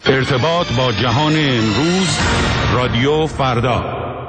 ارتباط با جهان امروز، رادیو فردا.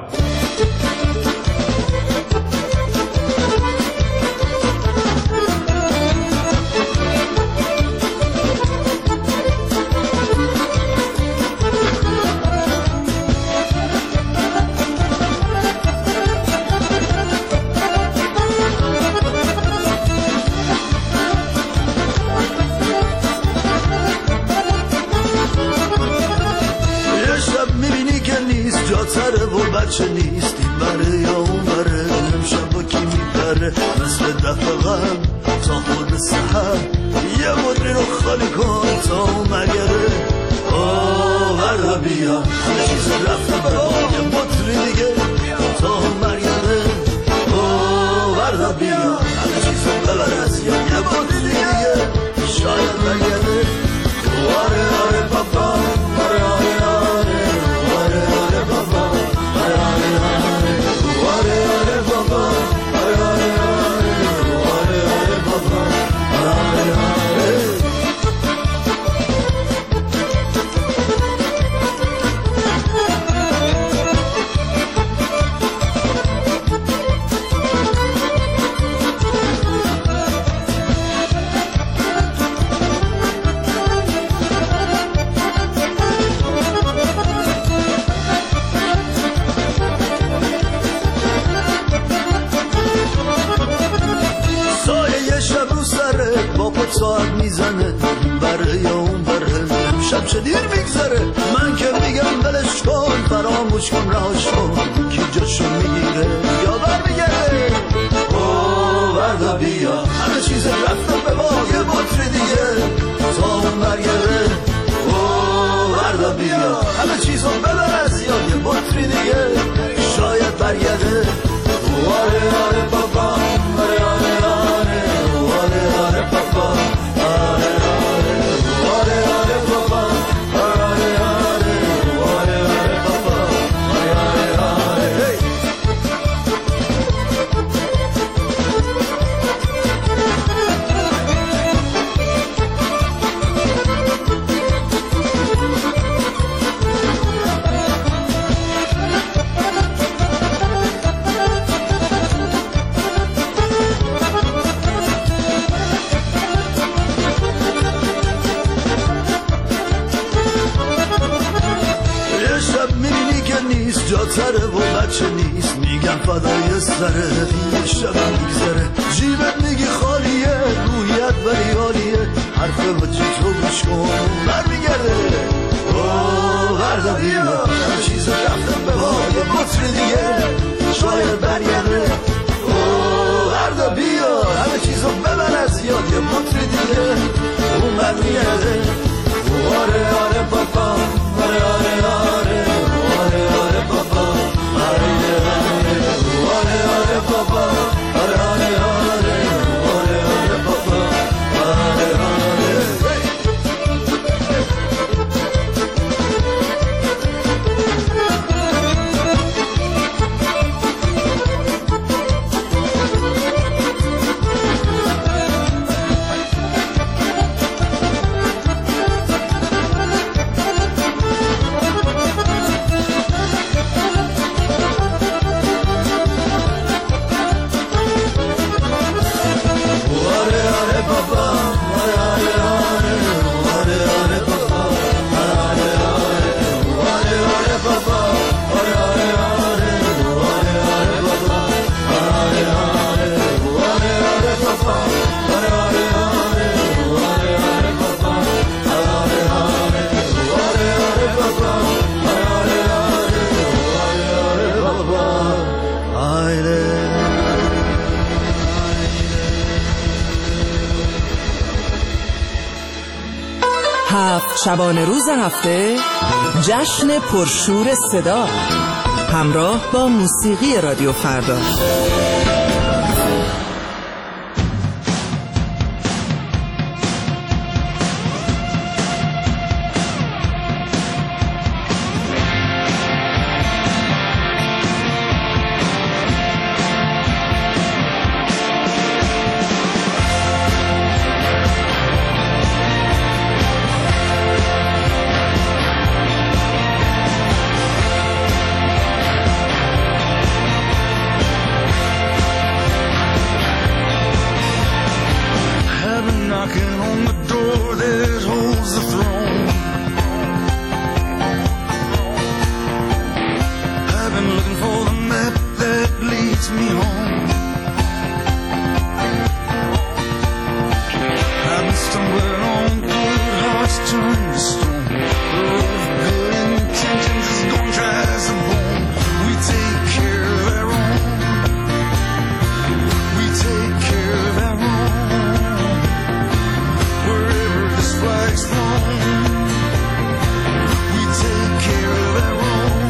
بچه نیست این بره یا اون بره، امشب با کی میپره مثل دفعه قبل تا خود سحر، یه مدری رو خالی کن تا اون مگره. وردا بیا همه چیز رفته برا یه مدری دیگه تا اون مرگره. وردا بیا همه چیز ببر از یا یه مدری دیگه شاید مگره. واره آره بابا واره آره آره واره آره بابا ساعت میزنه بره یا اون بره، شب چه دیر میگذره. من که میگم بلش کن فراموش کن رهاش کن، کی جاشو میگیره یا برمیگرده. وردا بیا همه چیز رفته به یه بطری دیگه تا اون برگره. وردا بیا همه چیزو ببر از یا یه بطری دیگه شاید برگرده. واره آره بابا واره آره آره واره آره بابا جاتره و بچه نیست میگم فدای سره، یه شب میگذره جیبت میگی خالیه، رویت ولی عالیه، حرف بچه تو گوش کن برمیگرده. وردا بیا همه چیز رفتم به یه بطری دیگه شاید برگرده. وردا بیا همه چیزو ببر از یاد یه بطری دیگه اون برمیگرده. آره آره بابا آره آره آره آره آره بابا آره آره آره آره بابا آره آره آره آره آره بابا آره آره. شبانه روز هفته جشن پرشور صدا همراه با موسیقی رادیو فردا. turned to stone. The road of good intentions is gone dry as a bone. We take care of our own. We take care of our own. Wherever this flag's flown, we take care of our own.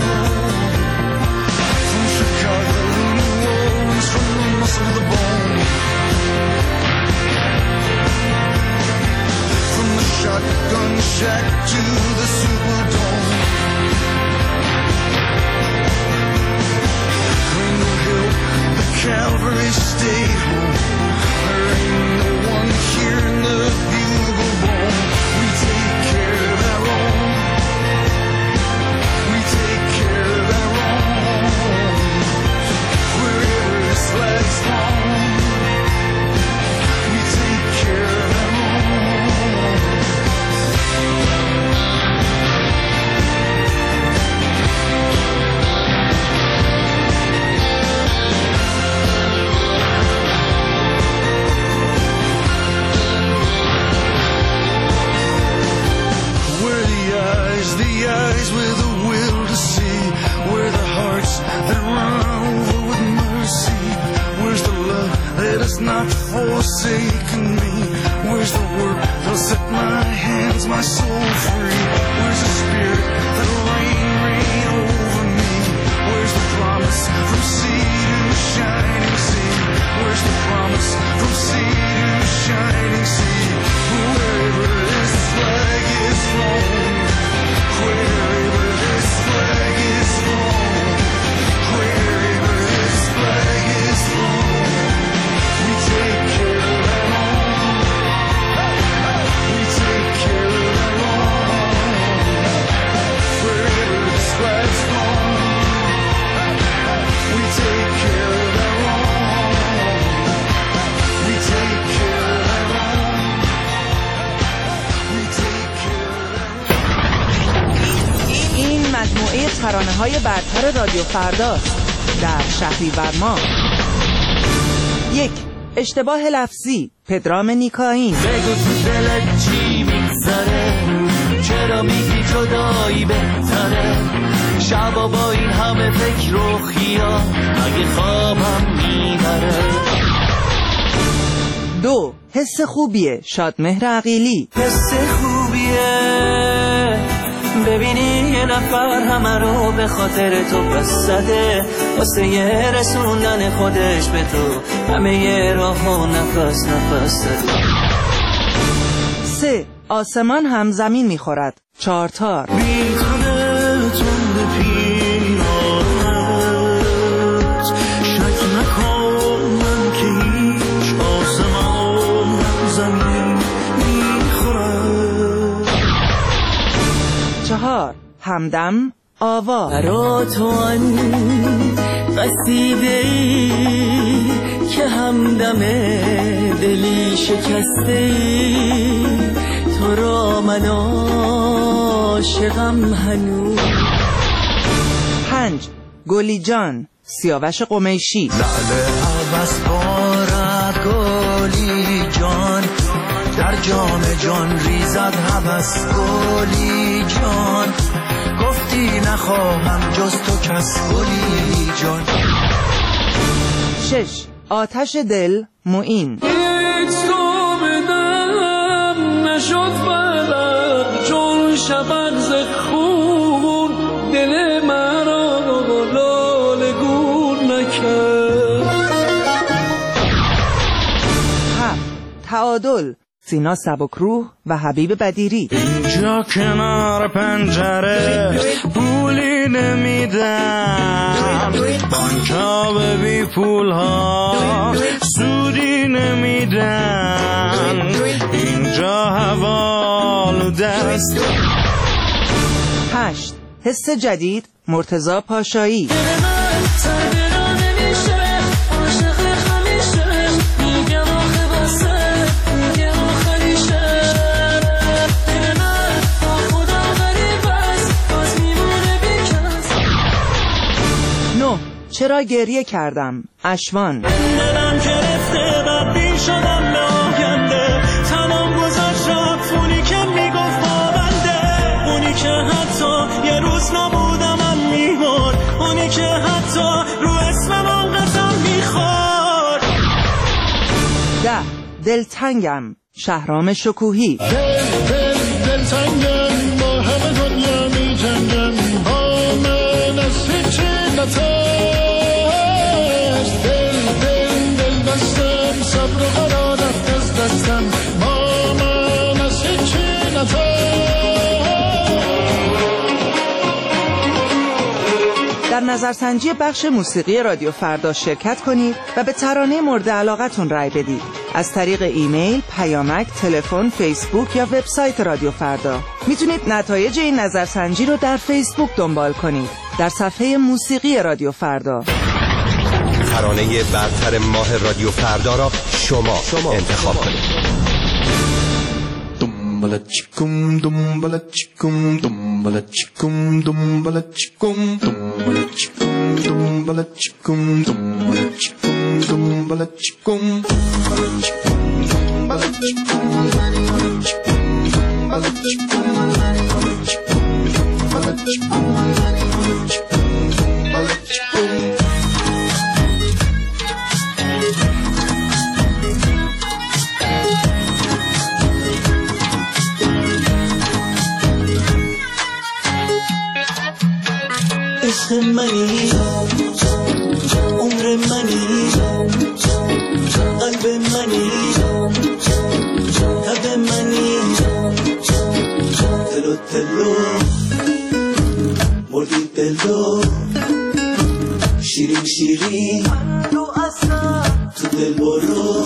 From Chicago to New Orleans, from the muscle to the bone. From the shotgun shack to the Superdome. Rainbow Hill, the Calvary stayed home. There ain't no one here in the bugle bone. We take care of our own. We take care of our own. Wherever this flag's flown, we take care of our own. The eyes with a will to see, where the hearts that run over with mercy. Where's the love that has not forsaken me? Where's the work that'll set my hands, my soul free? Where's the spirit that'll reign over me? Where's the promise from sea to shining sea? Where's the promise from sea to shining sea? Wherever this flag is flown, wherever this flag is flown, wherever this flag is flown, we take care of our own. We take care of our own. Wherever this flag's flown, we take care of our own. We take care of our own. We take care of our own. این مجموعه ترانه‌های برتر رادیو فرداست در شهریور ماه. 1. اشتباه لفظی، پدرام نیکاین. بگو تو دلت چی میگذره، چرا میگی جدایی بهتره، شبا با این همه فکر و خیال مگه خوابم میبره. 2. حس خوبیه، شادمهر عقیلی. حس خوبیه ببینی یه نفر همه رو به خاطر تو پس زده، واسه یه رسوندن خودش به تو همه یه راه و نفس نفس زده. 3. آسمان هم زمین میخورد، چارتار. بیتونه تند پیرانت، شک نکن من که هیچ آسمان هم زمین میخورد. 4. همدم آوا. برا تو آن قصیده‌ای که همدم دلی شکسته‌ای، تو را من عاشقم هنوز. 5. گلی جان، سیاوش قمیشی. لعل عوض بارد گلی جان، در جام جان ریزد هوس گلی جان، گفتی نخواهم جز تو کس گلی جان. 6. آتش دل، معین. هیچ تو بدم نشد بلد چون شبن ز خون، دل مرا لاله گون نکرد. 7. تعادل، سینا سبکروح و حبیب بدیری. اینجا کنار پنجره پولی نمیدم، بانکا به بی پول ها سودی نمیدن، اینجا حوال دست. 8. حس جدید، مرتضی پاشایی. چرا گریه کردم، اشوان. دلم گرفته بدبین شدم به آینده، تمام گذشت رفت اونی که میگفت که حتی یه روز نبودم من میمون، اونی که حتی رو اسمم قسم میخور. دلتنگم، شهرام شکوهی. دلتنگم، با همه دنیا می جنگم، با من از هیچی نترس. دل دستم، صبر و قرارت از دستم، با من از هیچی نترس. در نظرسنجی بخش موسیقی رادیو فردا شرکت کنید و به ترانه مورد علاقتون رای بدید. از طریق ایمیل، پیامک، تلفن، فیسبوک یا وبسایت رادیو فردا. میتونید نتایج این نظرسنجی رو در فیسبوک دنبال کنید، در صفحه موسیقی رادیو فردا. ترانه برتر ماه رادیو فردا را شما انتخاب کنید. Dumbala chikum, dumbala chikum, dumbala chikum, dumbala chikum, dumbala chikum, dumbala chikum, dumbala chikum, dumbala chikum, dumbala chikum, dumbala chikum, dumbala chikum, dumbala chikum. عشق منی، عمر منی، قلب منی، تب منی، دلو دلو مردی دلو، شیرین شیرین تو دل برو.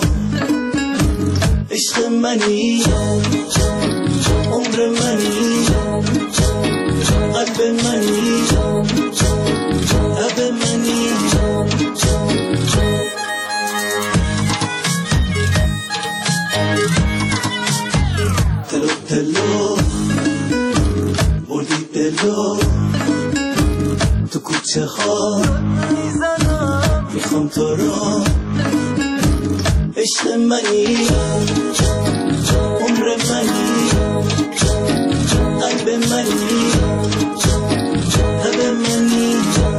عشق منی، عمر منی، قلب منی، تب منی. دلو دلو بردی دلو، تو کوچه ها میخوام تو را. عشق منی، عمر منی، قلب منی، تب منی.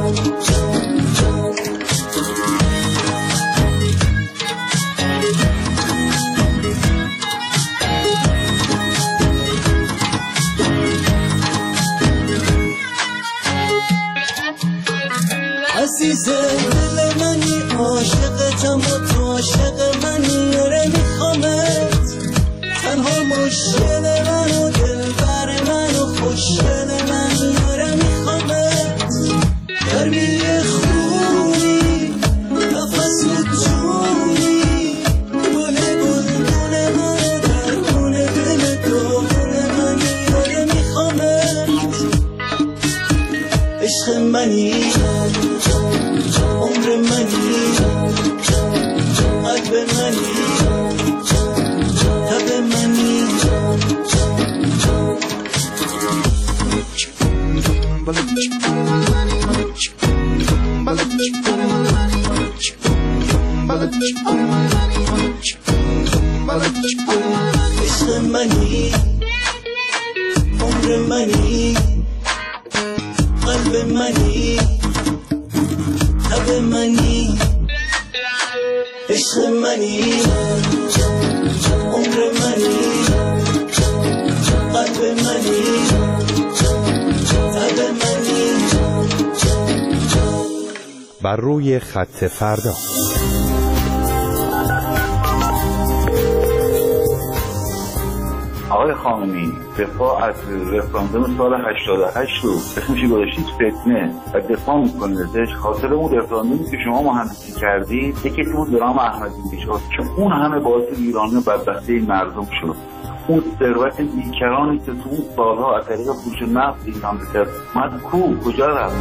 عزیز دل منی، عاشقتم و تو عاشق منی. آره میخوامت، تنها مشکل من و دلبر من و خوشگل منی. آره میخوامت، گرمی خونی، نفس و جونی، گل بلبل من و درمون دل دلون منی. آره میخوامت، عشق منی، عمر منی، قلب منی، تب منی. عشق منی، عمر منی، قلب منی، تب منی. عشق منی، عمر منی، قلب منی، تب منی. بر روی خط فردا. آقای خامنه‌ای، دفاع از رفراندوم سال 88 رو اسمشی گذاشتید فتنه و دفاع میکنید ازش. خاطر اون رفراندومی که شما مهندسی کردید، یکی تو درام احمدی شد که اون همه باعث ایرانی بدبختی مردم شد. اون ثروت بیکرانی که تو اون سالها از طریق فروش نفت ایران کرد، کجا رفت؟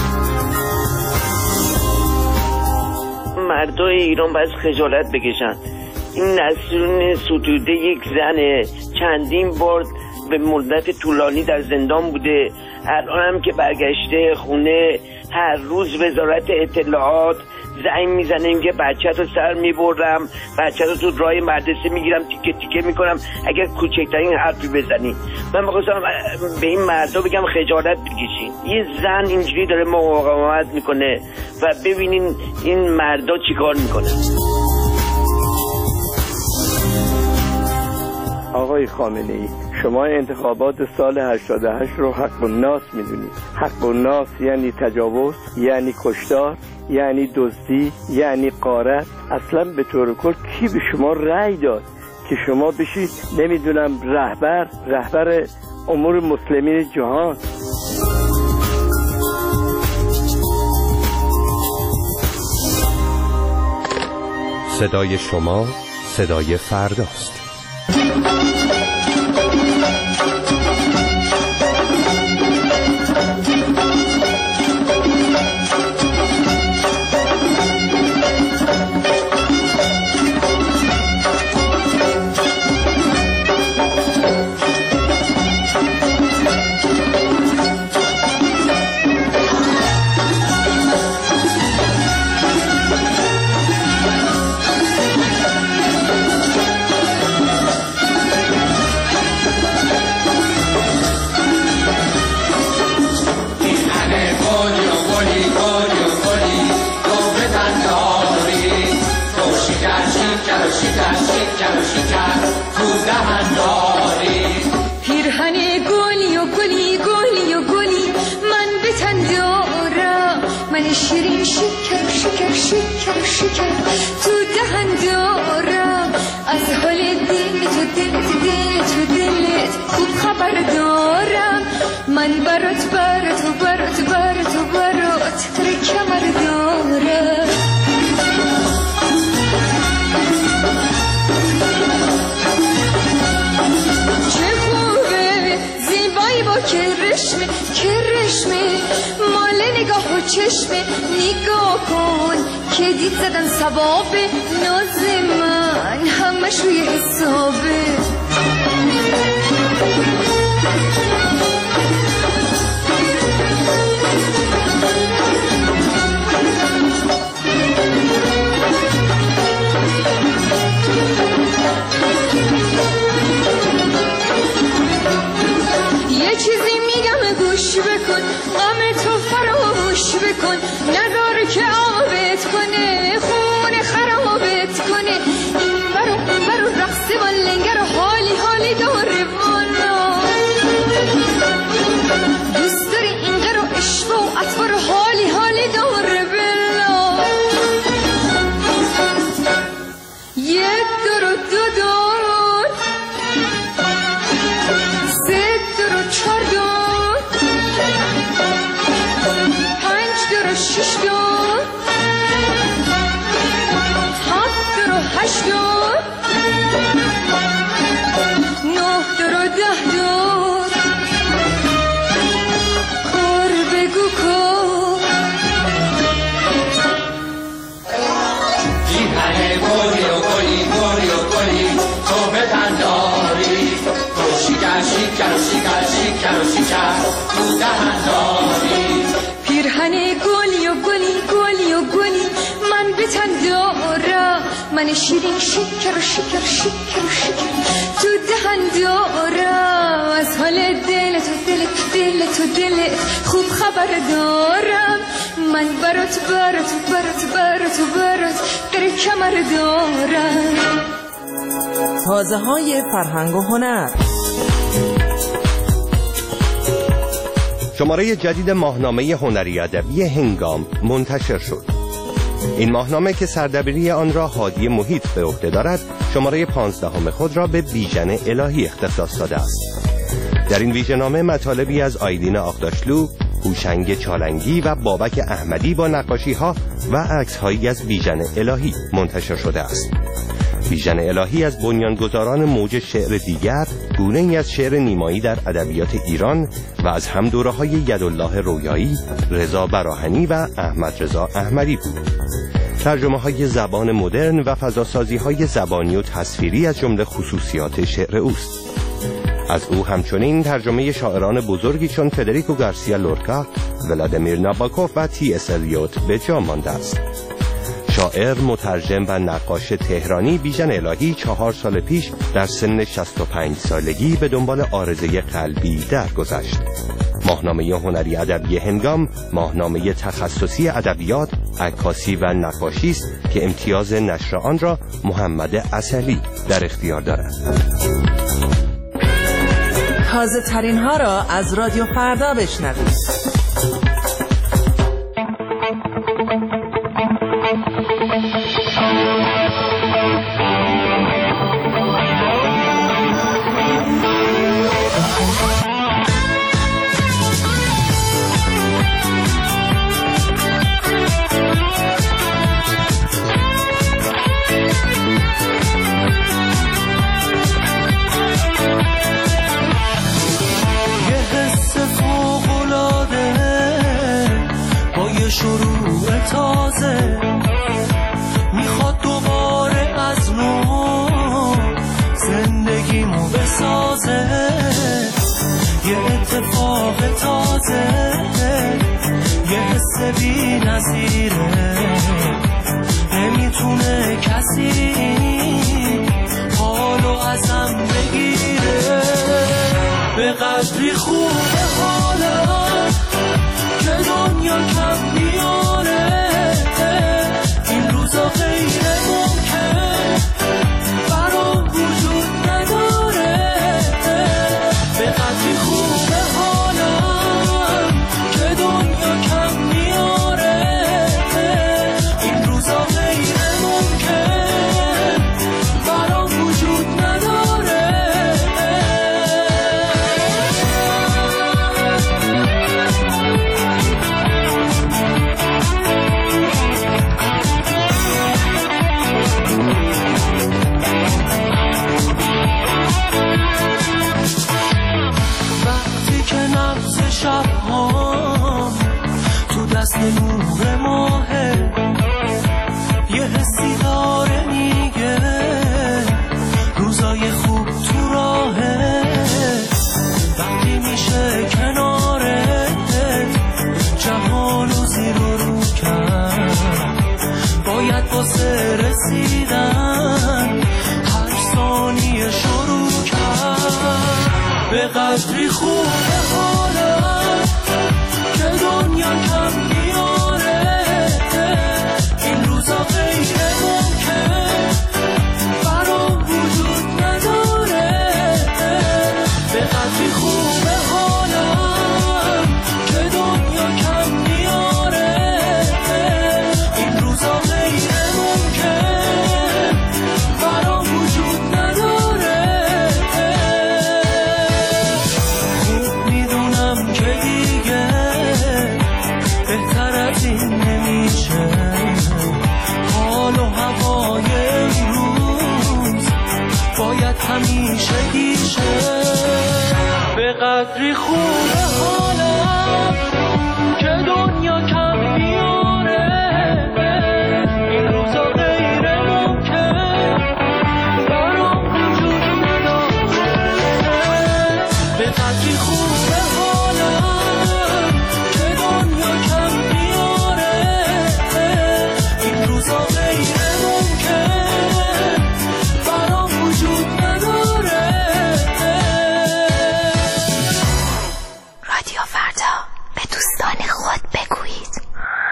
مردای ایران باید خجالت بکشن. این نسرین ستوده یک زنه، چندین بار به مدت طولانی در زندان بوده. الان هم که برگشته خونه، هر روز وزارت اطلاعات زنگ میزنه میگه بچه رو سر میبرم، بچه رو تو راه مدرسه میگیرم تیکه تیکه میکنم اگر کوچکترین حرفی بزنی. من میخواستم به این مردا بگم خجالت بکشین، یه زن اینجوری داره مقاومت میکنه و ببینین این مردا چیکار میکنه. آقای خامنه‌ای، شما انتخابات سال 88 رو حق الناس میدونید. حق الناس یعنی تجاوز، یعنی کشتار، یعنی دزدی، یعنی غارت. اصلا به طور کل کی به شما رأی داد که شما بشید نمیدونم رهبر امور مسلمین جهان؟ صدای شما صدای فرداست. شیرین شکر شکر شکر شکر تو دهن دارم، از حال دلت خوب خبر دارم. من برات تر کمر دارم. چه خوبه زیبایی با کرشمه مال نگاه و چشمه. نگاه کن که دید زدن ثواب ناز من همش روی حسابه. یه چیزی میگم گوش بکن، غم تو فراموش بکن، نداره که آبت کنه خونه خرابت کنه. این برو رقص و لنگر و حالی داره وانا. دوست داری این قر و عشق و اطفار و حالی داره بلا. یک دور و دو دور، سه دور و چهار دور، پنج دور و شش دور، هفت دور و هشت دور، نه دور و 10 دور. کار بگو کار. جیهن گلی تو به تنداری، تو شکر تو دهنداری. پیرهن گلی من به تن دارم، من شیرین شکر تو دهن دارم. از حال دلت خوب خبر دارم. من برات در کمر دارم. تازه های فرهنگ و هنر. شماره جدید ماهنامه هنری ادبی هنگام منتشر شد. این ماهنامه که سردبیری آن را هادی محیط به عهده دارد، شماره 15 خود را به بیژن الهی اختصاص داده است. در این ویژه‌نامه مطالبی از آیدین آغداشلو، هوشنگ چالنگی و بابک احمدی با نقاشی‌ها و عکس‌هایی از بیژن الهی منتشر شده است. بیژن الهی از بنیانگذاران موج شعر دیگر، گونه‌ای از شعر نیمایی در ادبیات ایران و از هم دوره‌های یدالله رویایی، رضا براهنی و احمد رضا احمدی بود. ترجمه‌های زبان مدرن و فضاسازی‌های زبانی و تصویری از جمله خصوصیات شعر اوست. از او همچنین ترجمه شاعران بزرگی چون فدریکو گارسیا لورکا، ولادیمیر ناباکوف و تی اس الیوت به جا مانده است. شاعر، مترجم و نقاش تهرانی بیژن الهی 4 سال پیش در سن 65 سالگی به دنبال عارضه قلبی درگذشت. ماهنامه هنری ادبی هنگام ماهنامه تخصصی ادبیات، عکاسی و نقاشی است که امتیاز نشر آن را محمد عسلی در اختیار دارد. تازه ترین ها را از رادیو فردا بشنوید. شروع تازه میخواد دوباره از نو زندگیمو بسازه، یه اتفاق تازه، یه حس بی نظیره، نمیتونه کسی حالو ازم بگیره. به قدری خوبه حالم که دنیا کم میاره، این روزا غیر ممکن برام وجود نداره. به قدری خوبه حالم که دنیا کم میاره، این روزا غیر ممکن برام وجود نداره. شب‌هام تو دست نور ماهه، یه حسی داره میگه روزای خوب تو راهه. وقتی میشه کنارت جهانو زیر و رو کرد، باید واسه رسیدن هر ثانیه شروع کرد. به قدری خوبه حالم که دنیا کم میاره، این روزا غیر ممکن برام وجود نداره. به قدری خوبه حالم که دنیا کم میاره، این روزا غیر ممکن برام وجود نداره. خوب میدونم که دیگه بهتر از این نمیشه، حال و هوای امروز باید همیشه گیشه. به قدری خوبه حالم که دنیا کم میاره، این روزا غیر ممکن برام وجود نداره. به قدری خوبه حالم که دنیا کم میاره، این روزا غیر ممکن برام وجود نداره. رادیو فردا، به دوستان خود بگویید.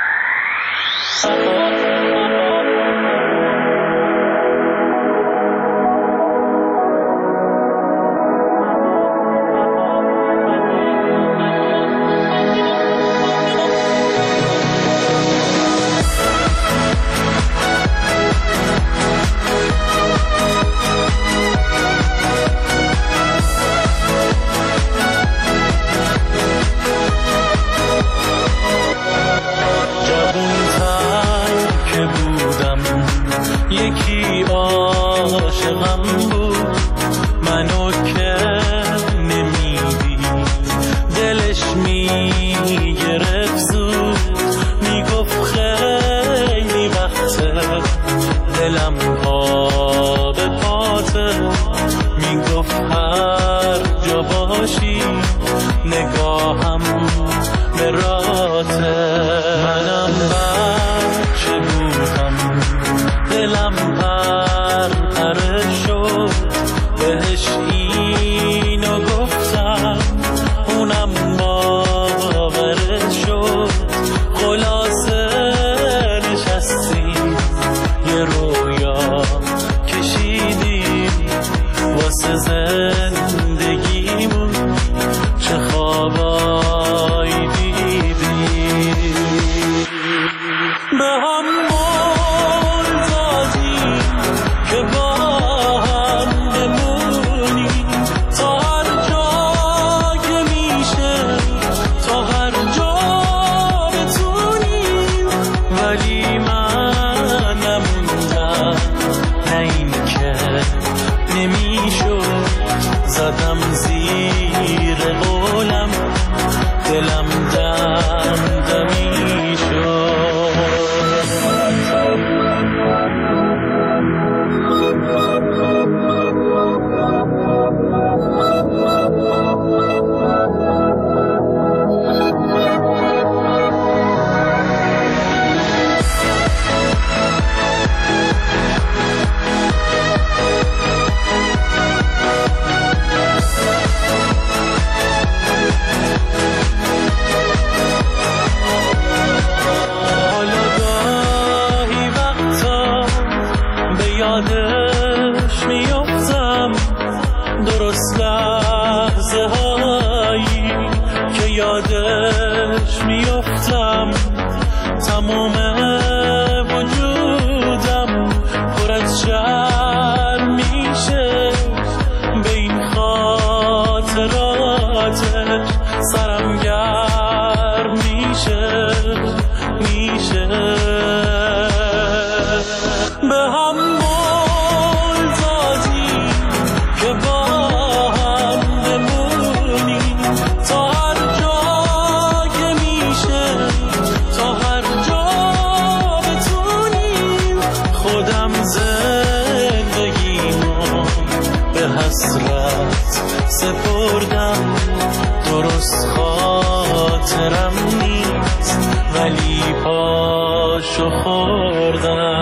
یکی عاشقم بود، منو که نمیدی، دلش میگرفت زود، میگفت خیلی وقته، دلم پا به پاته، میگفت هر جا باشی نگاهم به راته. منم بچه بودم تمام وجودم پر از شرم میشه، به این خاطراتش سرم گرم میشه. به هم مول دادیم که با هم بمونیم تا هر جا که میشه، تا هر جا بتونیم. خودم زندگیمو به حسرت سپردم، درست خاطرم نیست ولی پاشو خوردم.